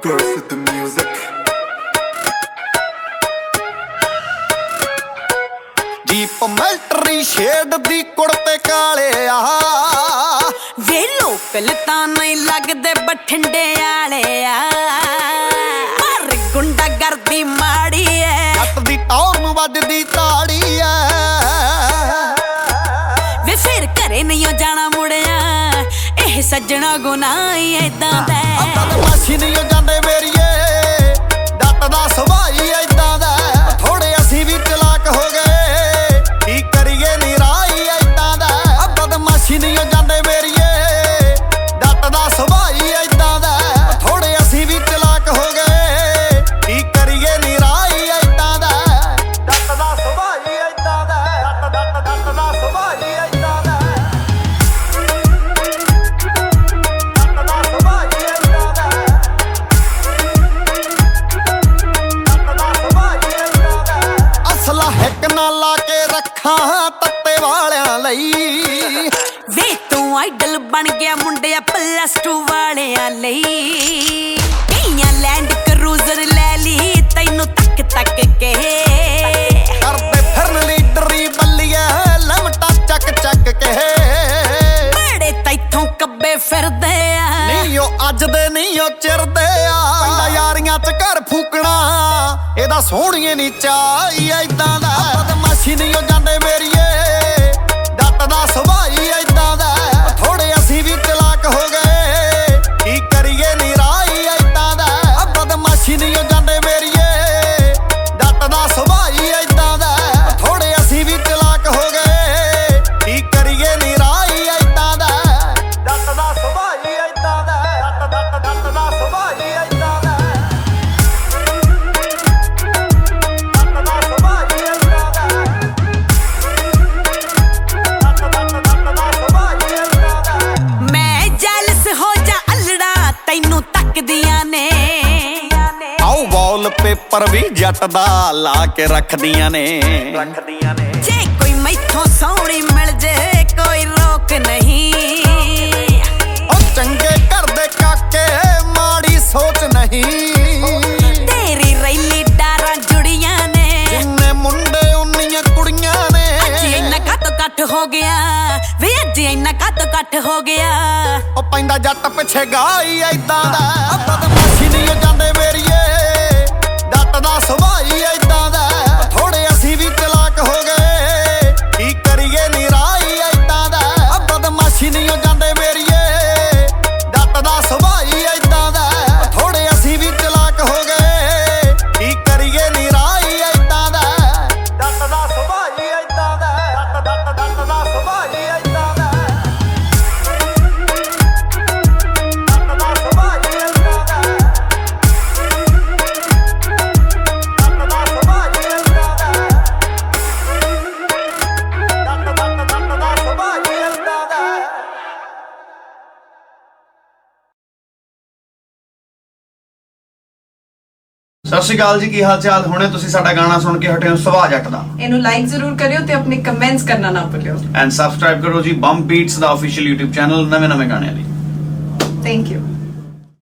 Perfect the music. Jeep military shade ਦੀ ਕੁੜਤੇ ਕਾਲੇ ਆ ਵੇ ਲੋਕਲ ਤਾਂ ਨਹੀਂ ਲੱਗਦੇ ਬਠਿੰਡੇ ਵਾਲੇ ਆ ਪਰ ਗੁੰਡਾ ਗਰਦੀ ਮਾੜੀ ਐ ਜੱਟ ਦੀ ਟੌਰ ਨੂੰ ਵੱਜਦੀ ਤਾੜੀ ਐ ਵੇ ਫਿਰ ਘਰੇ ਨਹੀਂ ਜਾਣਾ ਮੁੜਿਆ ਇਹ ਸੱਜਣਾ ਗੁਨਾਹ ਹੀ ਏਦਾਂ ਦਾ ਅੱਧਾ ਤੇ ਮਾਛੀ ਨਹੀਂ ਜਾਂਦੇ ਮੇਰੀਏ ਡੱਟ ਦਾ ਸੁਭਾਅ ਹੀ ਏਦਾਂ ਦਾ ਥੋੜੇ ਅਸੀਂ ਵੀ ਚਲਾਕ ਹੋ ਗਏ ਕੀ ਕਰੀਏ ਨੀ ਰਾਹੀ ਏਦਾਂ ਦਾ ਅੱਧਾ ਤੇ ਮਾਛੀ ਨਹੀਂ ਜਾਂਦੇ ਮੇਰੀਏ ਡੱਟ ਦਾ ਸੁਭਾਅ ਹੀ ਏਦਾਂ ਦਾ ਥੋੜੇ ਅਸੀਂ ਵੀ ਚਲਾਕ ਹੋ ਗਏ ਕੀ ਕਰੀਏ ਨੀ ਰਾਹੀ ਏਦਾਂ ਦਾ ਡੱਟ ਦਾ ਸੁਭਾਅ ਹੀ ਏਦਾਂ ਦਾ ਡੱਟ ਦਾ ਸੁਭਾਅ ਹੀ ਏਦਾਂ ਦਾ ਅਸਲਾ ਹਿੱਕ ਨਾ ਲਾ ਕੇ ਰੱਖਾਂ ਤੱਤੇ ਵਾਲਿਆਂ ਲਈ ਵੇ ਤੂੰ ਆਈਡਲ ਬਣ ਗਿਆ ਮੁੰਡਿਆ +2 ਵਾਲਿਆਂ ਲਈ ਕਈਆਂ ਲੈਂਡ ਕਰੂਜ਼ਰ ਲੈ ਲਈ ਤੈਨੂੰ ਤੱਕ ਤੱਕ ਕੇ ਕਰਦੇ ਫਿਰਨ ਲੀਡਰੀ ਬੱਲੀਏ ਲਮਟਾ ਚੱਕ ਚੱਕ ਕੇ ਬੜੇ ਤੈਥੋਂ ਕੱਬੇ ਫਿਰਦੇ ਆ ਨਹੀਂ ਉਹ ਅੱਜ ਦੇ ਨਹੀਂ ਉਹ ਚਿਰਦੇ ਆ ਪਹਿਲਾਂ ਯਾਰੀਆਂ ਚ ਘਰ ਫੂਕਣਾ ਇਹਦਾ ਸੋਹਣੀਏ ਨੀ ਚਾਹੀ ਏਦਾਂ ਦਾ ਬਦਮਾਸ਼ੀ ਨਹੀਂ ਉਹ ਜਾਂਦੇ ਮੇਰੀਏ ਡੱਟ ਦਾ ਸੁਭਾਅ ਹੀ ਏਦਾਂ ਦਾ ਥੋੜੇ ਅਸੀਂ ਵੀ ਚਲਾਕ ਹੋ ਗਏ ਕੀ ਕਰੀਏ ਨੀ ਰਾਹੀ ਏਦਾਂ ਦਾ ਬਦਮਾਸ਼ੀ ਨਹੀਂ ਉਹ ਜਾਂਦੇ ਮੇਰੀਏ ਡੱਟ ਦਾ ਸੁਭਾਅ ਹੀ ਏਦਾਂ ਦਾ ਥੋੜੇ ਅਸੀਂ ਵੀ ਚਲਾਕ ਹੋ ਗਏ ਕੀ ਕਰੀਏ ਨੀ ਰਾਹੀ ਏਦਾਂ ਦਾ ਡੱਟ ਦਾ ਸੁਭਾਅ ਹੀ ਏਦਾਂ ਦਾ ਡੱਟ ਦਾ ਸੁਭਾਅ ਹੀ ਏਦਾਂ ਦਾ ਡੱਟ ਦਾ ਸੁਭਾਅ ਹੀ ਏਦਾਂ ਦਾ ਡੱਟ ਦਾ ਸੁਭਾਅ ਹੀ ਏਦਾਂ ਦਾ ਮੈਂ ਜੈਲਸ ਹੋ ਜਾ ਅਲੜਾ ਤੈਨੂੰ ਤੱਕਦੀਆਂ ਨੇ ਆਓ ਵਾਲਪੇਪਰ ਵੀ ਜੱਟ ਦਾ ਲਾ ਕੇ ਰੱਖਦੀਆਂ ਨੇ ਜੇ ਕੋਈ ਮੈਥੋਂ ਸੋਹਣੀ ਮਿਲ ਜੇ ਕੋਈ ਰੋਕ ਨਹੀਂ ਉਹ ਚੰਗੇ ਘਰ ਦੇ ਕਾਕੇ ਮਾੜੀ ਸੋਚ ਨਹੀਂ ਤੇਰੀ ਰੈਲੀ ਡਾਰਾਂ ਜੁੜੀਆਂ ਨੇ ਜਿੰਨੇ ਮੁੰਡੇ ਉਨੀਆਂ ਕੁੜੀਆਂ ਨੇ ਅੱਜ ਇੰਨਾ ਘੱਟ ਹੋ ਗਿਆ ਵੇ ਅੱਜ ਇੰਨਾ ਘੱਟ ਹੋ ਗਿਆ ਉਹ ਪੈਂਦਾ ਜੱਟ ਪਿੱਛੇ ਗਾਈ ਏਦਾਂ ਦਾ ਬਦਮਾਸ਼ੀ ਨਹੀਂ ਜਾਂਦੇ ਮੇਰੀਏ ਡੱਟ ਦਾ ਸੁਭਾਅ ਹੀ ਏਦਾਂ ਦਾ ਥੋੜੇ ਅਸੀਂ ਵੀ ਚਲਾਕ ਹੋ ਗਏ ਕੀ ਕਰੀਏ ਨੀ ਰਾਹੀ ਏਦਾਂ ਦਾ ਬਦਮਾਸ਼ੀ ਨਹੀਂ ਜਾਂਦੇ ਮੇਰੀਏ ਡੱਟ ਦਾ ਸੁਭਾਅ ਹੀ ਏਦਾਂ ਦਾ ਥੋੜੇ ਅਸੀਂ ਵੀ ਚਲਾਕ ਹੋ ਗਏ ਕੀ ਕਰੀਏ ਨੀ ਰਾਹੀ ਏਦਾਂ ਦਾ ਡੱਟ ਦਾ ਸੁਭਾਅ ਹੀ ਏਦਾਂ ਦਾ ਡੱਟ ਦਾ ਸੁਭਾਅ ਹੀ ਏਦਾਂ ਦਾ ਸਤਿ ਸ਼੍ਰੀ ਅਕਾਲ ਜੀ, ਕੀ ਹਾਲ ਚਾਲ? ਹੁਣੇ ਤੁਸੀਂ ਸਾਡਾ ਗਾਣਾ ਸੁਣ ਕੇ ਹਟੇ ਹੋ ਸੁਭਾਅ ਜੱਟ ਦਾ। ਇਹਨੂੰ ਲਾਈਕ ਜ਼ਰੂਰ ਕਰਿਓ ਤੇ ਆਪਣੇ ਕਮੈਂਟਸ ਕਰਨਾ ਨਾ ਭੁੱਲਿਓ ਐਂਡ ਸਬਸਕ੍ਰਾਈਬ ਕਰੋ ਜੀ ਬੰਬ ਬੀਟਸ ਦਾ ਆਫੀਸ਼ੀਅਲ YouTube ਚੈਨਲ ਨਵੇਂ ਗਾਣਿਆਂ ਲਈ। Thank you.